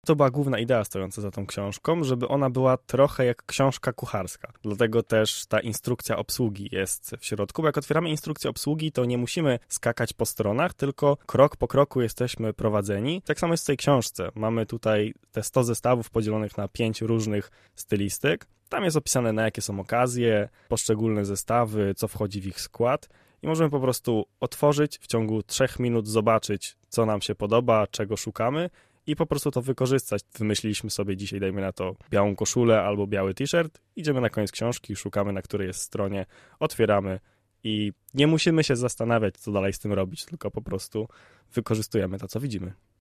To była główna idea stojąca za tą książką, żeby ona była trochę jak książka kucharska. Dlatego też ta instrukcja obsługi jest w środku, bo jak otwieramy instrukcję obsługi, to nie musimy skakać po stronach, tylko krok po kroku jesteśmy prowadzeni. Tak samo jest w tej książce. Mamy tutaj te 100 zestawów podzielonych na 5 różnych stylistyk. Tam jest opisane, na jakie są okazje, poszczególne zestawy, co wchodzi w ich skład. I możemy po prostu otworzyć, w ciągu 3 minut zobaczyć, co nam się podoba, czego szukamy i po prostu to wykorzystać. Wymyśliliśmy sobie dzisiaj, dajmy na to, białą koszulę albo biały t-shirt, idziemy na koniec książki, szukamy, na której jest stronie, otwieramy i nie musimy się zastanawiać, co dalej z tym robić, tylko po prostu wykorzystujemy to, co widzimy.